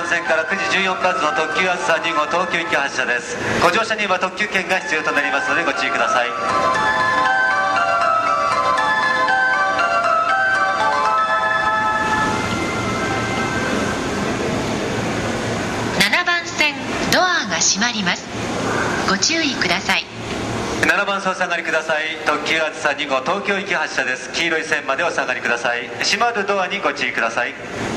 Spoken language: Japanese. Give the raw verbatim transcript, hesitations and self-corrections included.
番線からくじじゅうよん発の特急あずさに号東京行き発車です。ご乗車には特急券が必要となりますのでご注意ください。 ななばん線ドアが閉まります。ご注意ください。 ななばん線お下がりください。特急あずさに号東京行き発車です。黄色い線までお下がりください。閉まるドアにご注意ください。